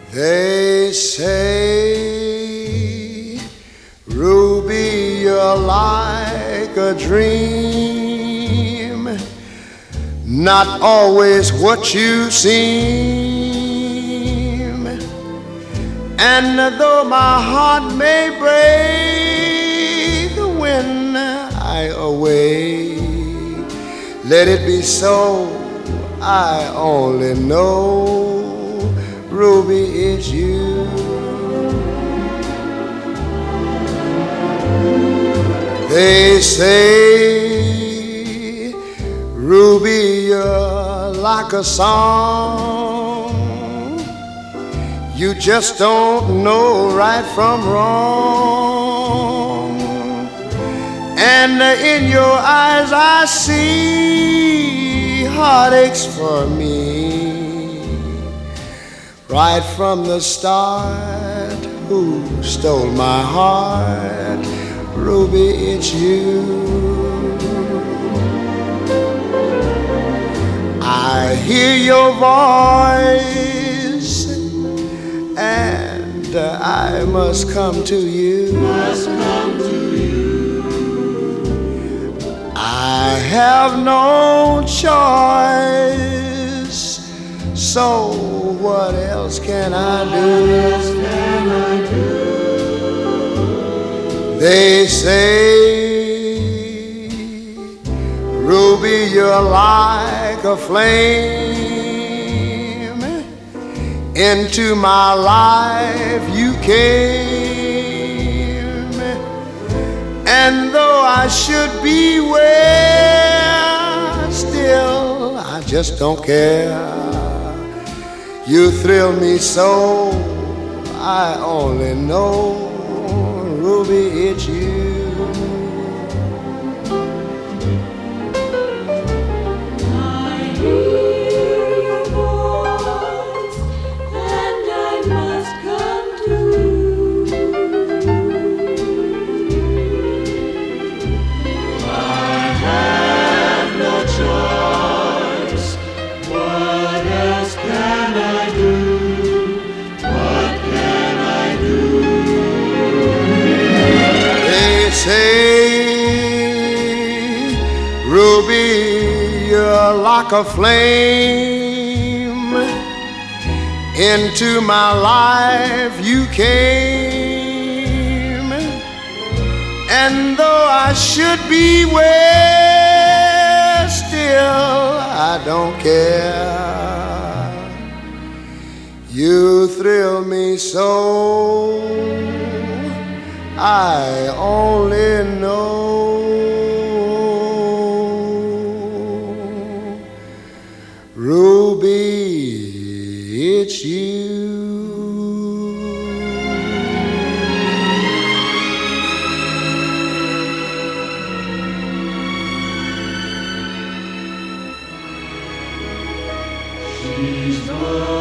They say, Ruby, you're like a dream, not always what you seem. And though my heart may break when I awake, let it be so. I only know, Ruby, it's you. They say, Ruby, you're like a song. You just don't know right from wrong. And in your eyes I see heartaches for me. Right from the start, who stole my heart? Ruby, it's you. I hear your voice, and I must come to you. I have no choice, so what else can I do? They say, Ruby, you're like a flame. Into my life you came, and though I should beware, still I just don't care. You thrill me so, I only know, Ruby, it's you. Ruby, you're like a flame. Into my life you came, and though I should beware, still I don't care. You thrill me so, I only know, Ruby, it's you. She's the